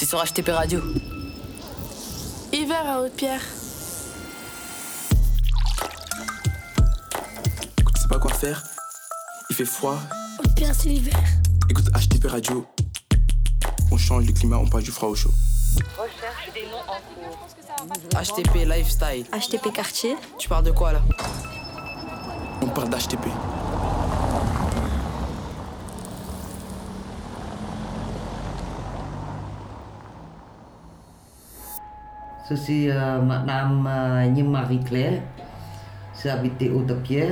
sur HTP Radio. Hiver à Haute-Pierre. Écoute, tu sais pas quoi faire. Il fait froid. Haute-Pierre, c'est l'hiver. Écoute HTP Radio. On change le climat, on passe du froid au chaud. Recherche des noms en cours. HTP Lifestyle. HTP Quartier. Tu parles de quoi là? On parle d'HTP. Ceci Madame Marie-Claire, c'est habité Haute-Pierre,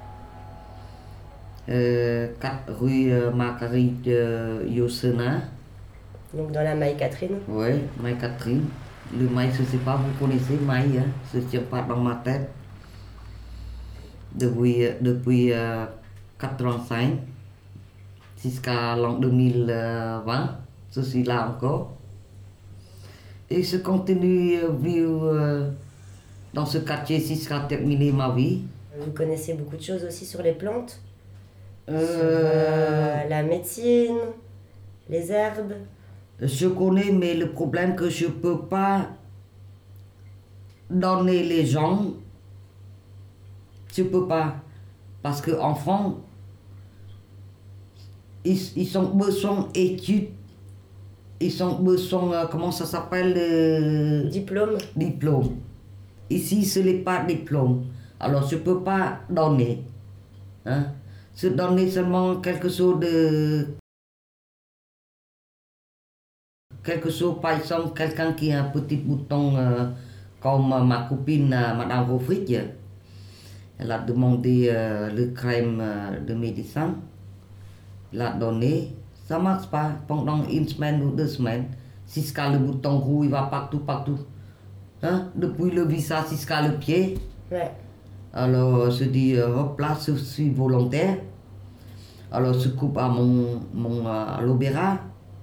4 rue Marguerite Yossena. Donc dans la Maille-Catherine. Oui, Maille-Catherine. Le maille, je ne sais pas, vous connaissez maille, hein? Ça ne tient pas dans ma tête. Depuis 85 jusqu'à l'an 2020, je suis là encore. Et je continue à vivre dans ce quartier jusqu'à terminer ma vie. Vous connaissez beaucoup de choses aussi sur les plantes, sur la médecine, les herbes. Je connais, mais le problème que je ne peux pas donner les gens, je ne peux pas. Parce qu'enfants, ils ont besoin d'études. Ils ont besoin, comment ça s'appelle? Diplôme. Diplôme. Ici, ce n'est pas diplôme. Alors, je ne peux pas donner. Hein? Je donner seulement quelque chose de... Quelque chose, par exemple, quelqu'un qui a un petit bouton comme ma copine, Madame Rofridge. Elle a demandé le crème de médecin. Elle a donné. Ça ne marche pas pendant une semaine ou 2 semaines. Jusqu'à le bouton rouge, il va partout. Hein? Depuis le visage jusqu'à le pied. Ouais. Alors, je dis, hop là, je suis volontaire. Alors, je coupe à mon aloe vera.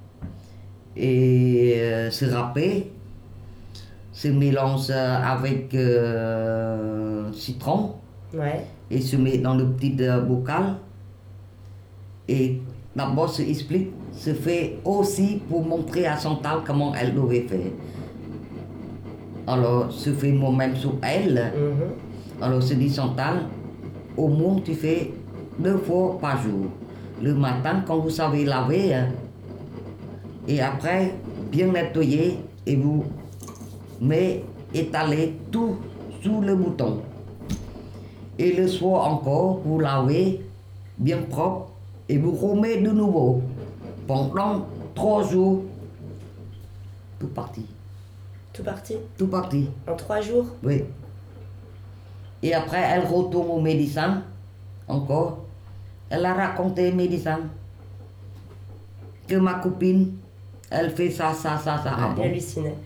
Et se râper. Se mélange avec citron. Ouais. Et se met dans le petit bocal. Et d'abord, je explique, je fais aussi pour montrer à Chantal comment elle devait faire. Alors, je fais moi-même sur elle. Alors, je dis Chantal, au moins tu fais 2 fois par jour. Le matin, quand vous savez laver, hein, et après, bien nettoyer, et vous étalez tout sous le bouton. Et le soir encore, vous lavez bien propre. Et vous remettez de nouveau pendant 3 jours. Tout parti. Tout parti? Tout parti. En 3 jours? Oui. Et après, elle retourne au médecin. Encore. Elle a raconté au médecin que ma copine, elle fait ça. Ah bon. Elle hallucinait.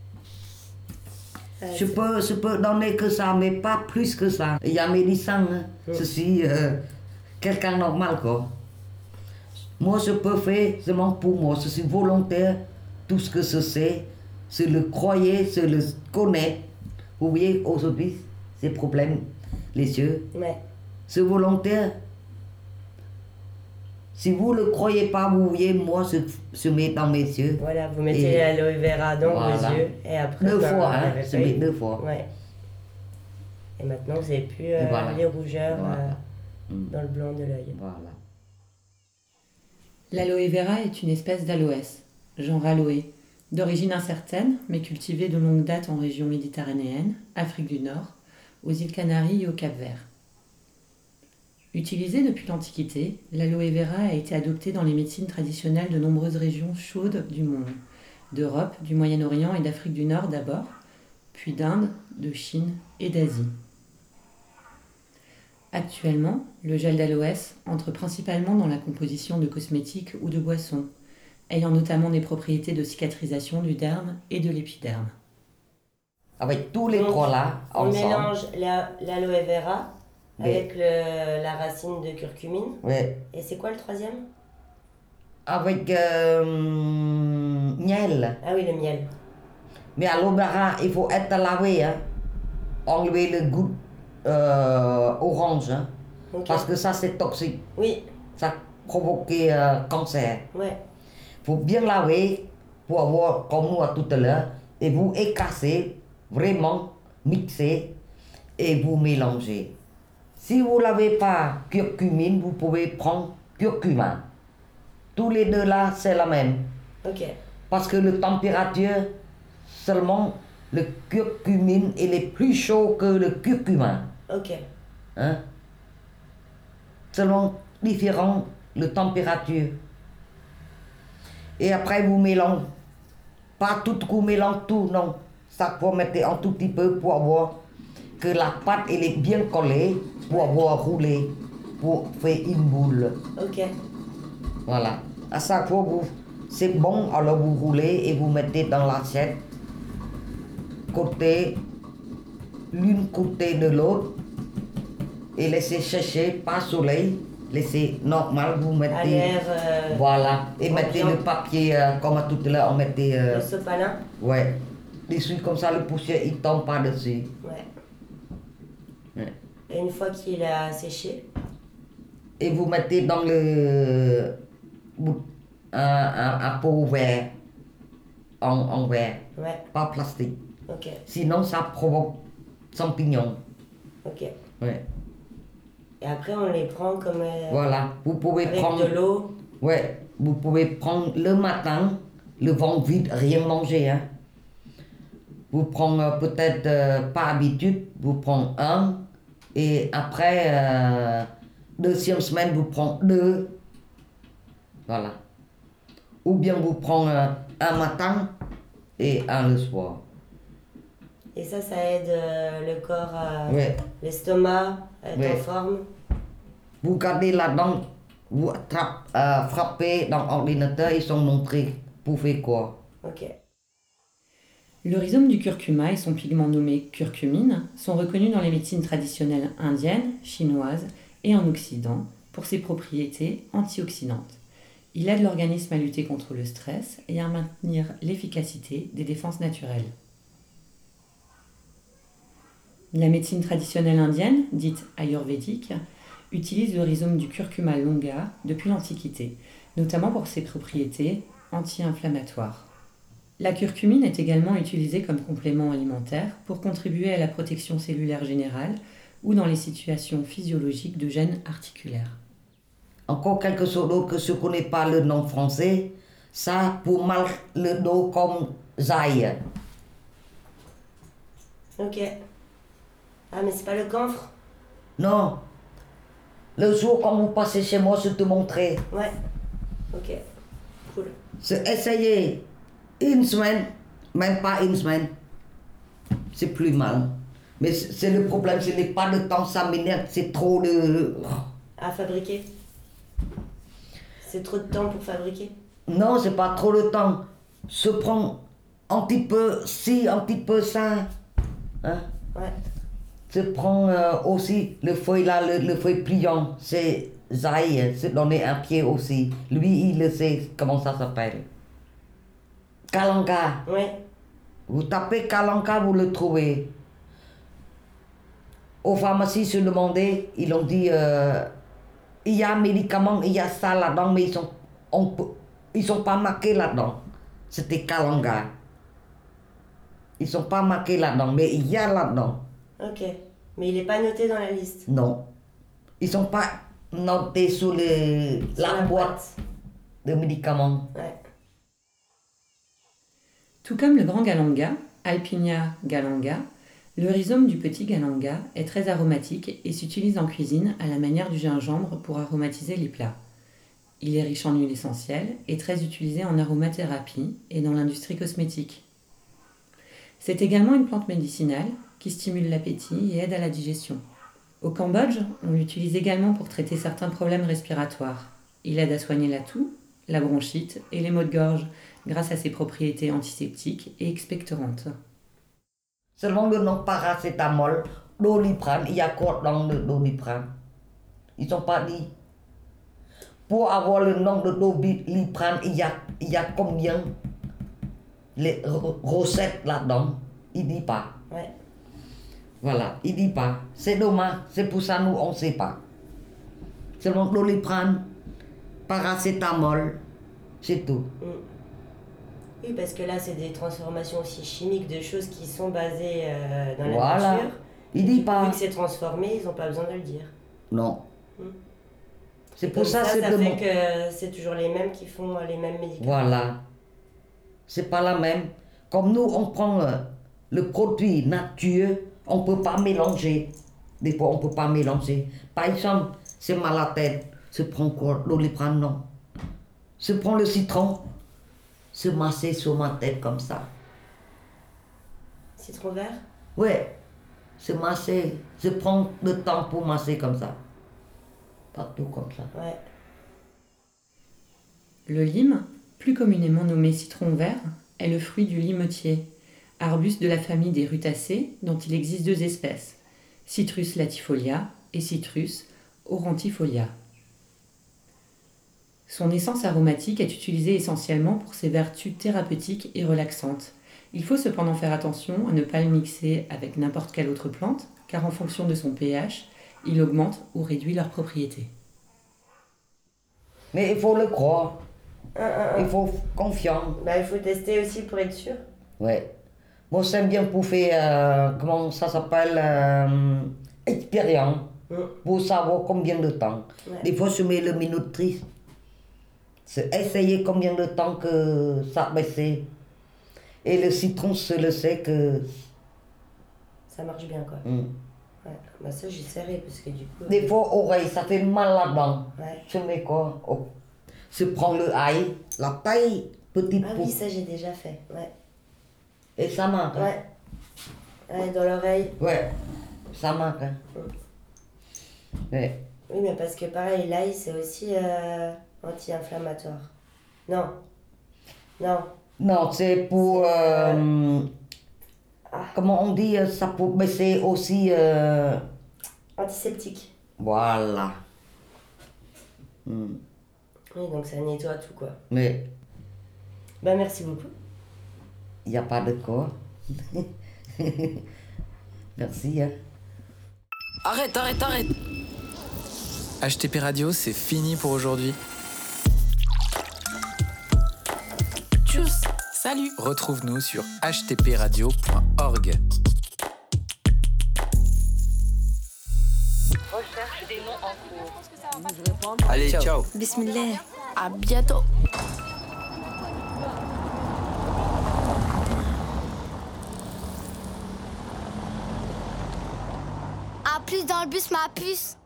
Je peux donner que ça, mais pas plus que ça. Il y a un médecin, hein. Je suis quelqu'un normal, quoi. Moi, je peux faire seulement pour moi. Je suis volontaire. Tout ce que je sais, je le croyais, je le connais. Vous voyez, aujourd'hui, ces problèmes, les yeux. Ouais. C'est volontaire. Si vous ne le croyez pas, vous voyez, moi, je mets dans mes yeux. Voilà, vous mettez l'aloe vera dans vos yeux. Et après, 2 fois, hein. Je mets 2 fois. Ouais. Et maintenant, vous n'avez plus voilà. les rougeurs Voilà. dans le blanc de l'œil. Voilà. L'aloe vera est une espèce d'aloès, genre aloe, d'origine incertaine, mais cultivée de longue date en région méditerranéenne, Afrique du Nord, aux îles Canaries et au Cap-Vert. Utilisée depuis l'Antiquité, l'aloe vera a été adoptée dans les médecines traditionnelles de nombreuses régions chaudes du monde, d'Europe, du Moyen-Orient et d'Afrique du Nord d'abord, puis d'Inde, de Chine et d'Asie. Actuellement, le gel d'aloès entre principalement dans la composition de cosmétiques ou de boissons, ayant notamment des propriétés de cicatrisation du derme et de l'épiderme. Avec tous les 3 là, On ensemble. mélange l'aloe vera avec la racine de curcumine. Oui. Et c'est quoi le 3e? Avec miel. Ah oui, le miel. Mais à l'aloe vera, il faut être lavé, hein. Enlever le goût orange, hein. Okay. Parce que ça c'est toxique. Oui. Ça provoque cancer. Ouais. Faut bien laver pour avoir, comme nous à tout à l'heure, et vous écassez, vraiment mixez, et vous mélangez. Si vous n'avez pas curcumine, vous pouvez prendre curcuma. Tous les deux là, c'est la même. Ok. Parce que la température, seulement le curcumine, il est plus chaud que le curcuma. Ok. Hein? Seulement différent de température. Et après vous mélangez. Pas tout coup mélange tout, non. Ça faut mettre un tout petit peu pour avoir que la pâte elle est bien collée, pour avoir roulé, pour faire une boule. Ok. Voilà. À chaque fois c'est bon, alors vous roulez et vous mettez dans l'assiette. L'une côté de l'autre. Et laissez sécher, pas soleil. Laissez normal, vous mettez. À l'air. Voilà. Et mettez ambiant. le papier, comme tout à l'heure, on mettait. Le sopalin. Ouais. Dessus, comme ça, le poussière, il tombe pas dessus. Ouais. Ouais. Et une fois qu'il a séché. Et vous mettez dans le. Un pot vert. En verre. Ouais. Pas plastique. Ok. Sinon, ça provoque champignons. Ok. Ouais. Et après, on les prend comme. Voilà. Vous pouvez avec prendre. de l'eau. Ouais. Vous pouvez prendre le matin, le ventre vide, rien manger. Hein. Vous prenez peut-être pas habitude, vous prenez un. Et après, deuxième semaine, vous prenez deux. Voilà. Ou bien vous prenez un matin et un le soir. Et ça aide le corps, Ouais. l'estomac à être Ouais. en forme. Vous gardez là-dedans, vous frappez dans l'ordinateur, ils sont montrés pour faire quoi. Ok. Le rhizome du curcuma et son pigment nommé curcumine sont reconnus dans les médecines traditionnelles indiennes, chinoises et en Occident pour ses propriétés antioxydantes. Il aide l'organisme à lutter contre le stress et à maintenir l'efficacité des défenses naturelles. La médecine traditionnelle indienne, dite ayurvédique, utilise le rhizome du curcuma longa depuis l'Antiquité, notamment pour ses propriétés anti-inflammatoires. La curcumine est également utilisée comme complément alimentaire pour contribuer à la protection cellulaire générale ou dans les situations physiologiques de gêne articulaire. Encore quelque chose d'autre que je ne connais pas le nom français, ça pour mal le dos comme zaï. Ok. Ah, mais c'est pas le camphre? Non. Le jour quand vous passez chez moi, je te montrerai. Ouais. Ok. Cool. C'est essayer une semaine, même pas une semaine. C'est plus mal. Mais c'est le problème, ce n'est pas de temps, ça m'énerve, c'est trop de... À fabriquer? C'est trop de temps pour fabriquer? Non, c'est pas trop de temps. Se prend un petit peu ci, un petit peu ça. Hein? Ouais. Se prend aussi le feuille là, le feuille pliant. C'est zaï, se donner un pied aussi. Lui, il le sait comment ça s'appelle. Kalanga. Ouais. Vous tapez Kalanga, vous le trouvez. Aux pharmacies, se demander, ils ont dit il y a un médicament, il y a ça là-dedans, mais ils sont pas marqués là-dedans. C'était Kalanga. Ils sont pas marqués là-dedans, mais il y a là-dedans. Ok. Mais il est pas noté dans la liste? Non. Ils sont pas notés sur la boîte de médicaments. Ouais. Tout comme le grand galanga, Alpinia galanga, le rhizome du petit galanga est très aromatique et s'utilise en cuisine à la manière du gingembre pour aromatiser les plats. Il est riche en huiles essentielles et très utilisé en aromathérapie et dans l'industrie cosmétique. C'est également une plante médicinale qui stimule l'appétit et aide à la digestion. Au Cambodge, on l'utilise également pour traiter certains problèmes respiratoires. Il aide à soigner la toux, la bronchite et les maux de gorge grâce à ses propriétés antiseptiques et expectorantes. Seulement le nom paracétamol, Doliprane, il y a quoi dans le Doliprane? Ils n'ont pas dit. Pour avoir le nom de Doliprane, il y a combien les recettes là-dedans? Il ne dit pas. Ouais. Voilà, il ne dit pas. C'est dommage, c'est pour ça nous on ne sait pas. Seulement Doliprane, paracétamol, c'est tout. Oui, parce que là, c'est des transformations aussi chimiques de choses qui sont basées dans la Voilà. nature. Il dit Vu pas. que c'est transformé, ils n'ont pas besoin de le dire. Non. Hmm. C'est pour ça, ça c'est de fait que c'est toujours les mêmes qui font les mêmes médicaments. Voilà. C'est pas la même. Comme nous, on prend le produit nature, on ne peut pas mélanger. Des fois, on ne peut pas mélanger. Par exemple, c'est mal à la tête, je prends quoi? L'oliprane, non. Je prends le citron, se masser sur ma tête comme ça. Citron vert? Ouais, se masser. Je prends le temps pour masser comme ça. Partout comme ça. Ouais. Le lime, plus communément nommé citron vert, est le fruit du limetier, arbuste de la famille des rutacées dont il existe 2 espèces, Citrus latifolia et Citrus aurantifolia. Son essence aromatique est utilisée essentiellement pour ses vertus thérapeutiques et relaxantes. Il faut cependant faire attention à ne pas le mixer avec n'importe quelle autre plante, car en fonction de son pH, il augmente ou réduit leurs propriétés. Mais il faut le croire. Il faut confiance. Bah, il faut tester aussi pour être sûr. Ouais. Moi, j'aime bien pour faire, comment ça s'appelle, expérience. Pour savoir combien de temps. Ouais. Des fois, je mets le minutrice. C'est essayer combien de temps que ça baisse. Et le citron, je le sais que... Ça marche bien, quoi. Hmm. Ouais. Bah, ça, j'essaierai, parce que du coup... Des fois, oreille, ça fait mal là-dedans. Ouais. Je mets quoi? Oh. Je prends le ail, la taille, petite Ah pousse. oui, ça, j'ai déjà fait. Ouais. Et ça marche. Hein. Ouais. Ouais, dans l'oreille. Ouais, ça marche. Hein. Ouais. Oui, mais parce que pareil, l'ail, c'est aussi anti-inflammatoire. Non. Non. Non, c'est pour... comment on dit ça pour baisser aussi... Antiseptique. Voilà. Oui, donc ça nettoie tout, quoi. Mais Bah, merci beaucoup. il n'y a pas de quoi. Merci. Hein. Arrête. HTP Radio, c'est fini pour aujourd'hui. Tchuss, salut. Retrouve-nous sur htpradio.org. Recherche des noms en cours. Allez, ciao. Bismillah. À bientôt. À plus dans le bus, ma puce.